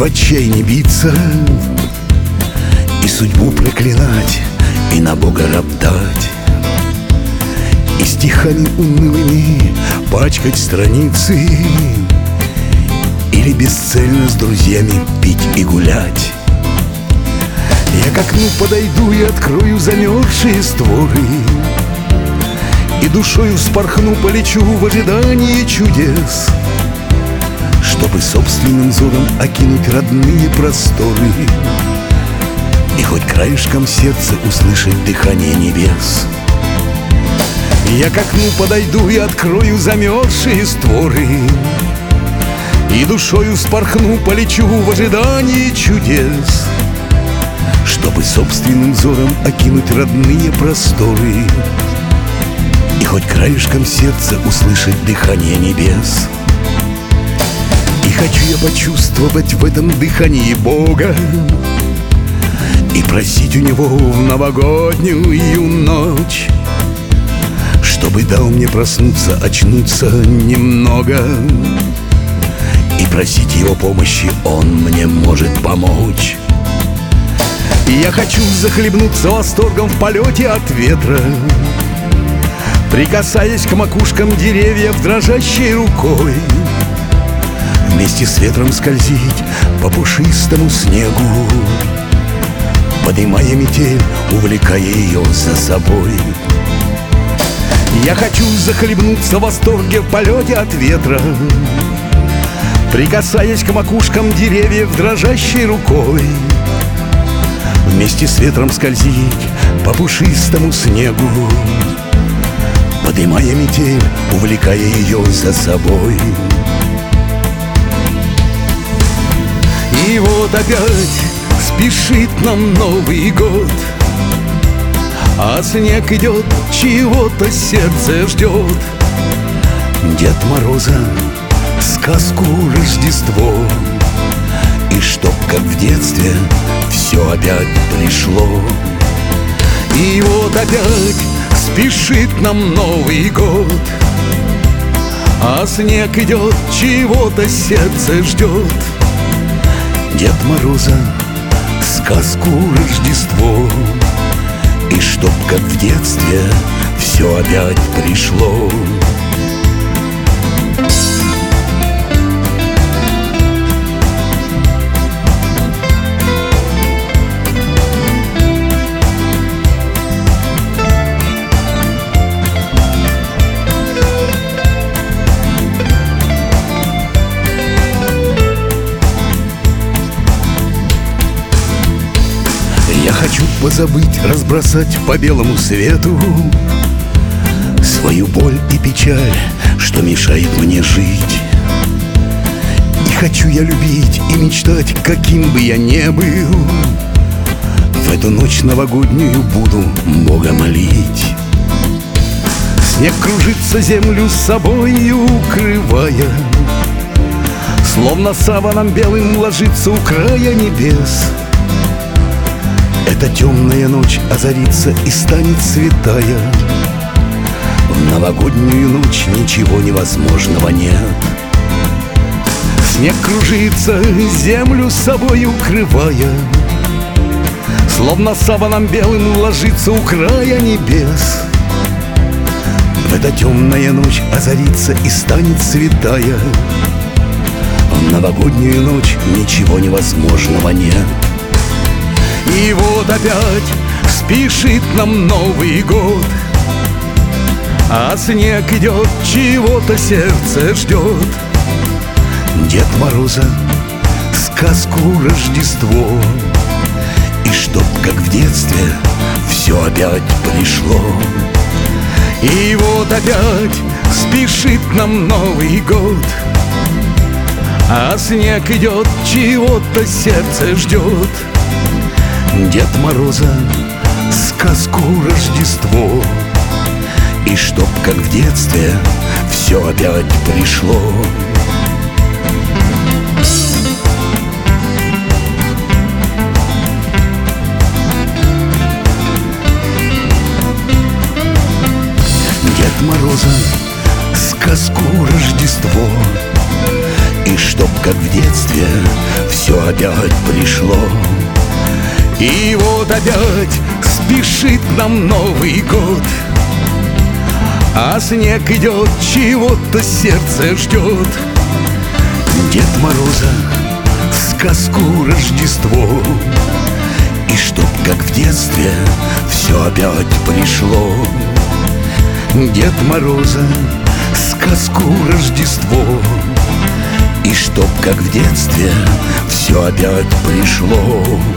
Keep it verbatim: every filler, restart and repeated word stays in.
отчаянии биться, и судьбу проклинать, и на Бога роптать, и стихами унылыми пачкать страницы, или бесцельно с друзьями пить и гулять. Я к окну подойду и открою замерзшие створы, и душою вспорхну, полечу в ожидании чудес, чтобы собственным взором окинуть родные просторы и хоть краешком сердца услышать дыхание небес. Я к окну подойду и открою замерзшие створы, и душою вспорхну, полечу в ожидании чудес, чтобы собственным взором окинуть родные просторы и хоть краешком сердца услышать дыхание небес. И хочу я почувствовать в этом дыхании Бога и просить у Него в новогоднюю ночь, чтобы дал мне проснуться, очнуться немного, и просить Его помощи, Он мне может помочь. И я хочу захлебнуться восторгом в полете от ветра, прикасаясь к макушкам деревьев дрожащей рукой, вместе с ветром скользить по пушистому снегу, поднимая метель, увлекая ее за собой. Я хочу захлебнуться в восторге в полете от ветра, прикасаясь к макушкам деревьев дрожащей рукой, вместе с ветром скользить по пушистому снегу, поднимая метель, увлекая ее за собой. И вот опять спешит нам Новый год, а снег идет, чего-то сердце ждет. Дед Мороза, сказку Рождество, и чтоб как в детстве все опять пришло. И вот опять спешит нам Новый год, а снег идет, чего-то сердце ждет. Дед Мороза, сказку Рождество, и чтоб как в детстве все опять пришло. Я хочу позабыть, разбросать по белому свету свою боль и печаль, что мешает мне жить. И хочу я любить и мечтать, каким бы я ни был. В эту ночь новогоднюю буду Бога молить. Снег кружится, землю с собой укрывая, словно саваном белым ложится у края небес. Эта темная ночь озарится и станет святая. В новогоднюю ночь ничего невозможного нет. Снег кружится, землю с собой укрывая, словно саваном белым ложится у края небес. В эта темная ночь озарится и станет святая. В новогоднюю ночь ничего невозможного нет. И вот опять спешит нам Новый год, а снег идет, чего-то сердце ждет. Дед Мороза, сказку Рождество, и чтоб как в детстве все опять пришло. И вот опять спешит нам Новый год, а снег идет, чего-то сердце ждет. Дед Мороза, сказку Рождество, и чтоб как в детстве все опять пришло. Дед Мороза, сказку Рождество, и чтоб как в детстве все все опять пришло. И вот опять спешит к нам Новый год, а снег идет, чего-то сердце ждет. Дед Мороза, сказку Рождество, и чтоб как в детстве все опять пришло. Дед Мороза, сказку Рождество, и чтоб как в детстве все опять пришло.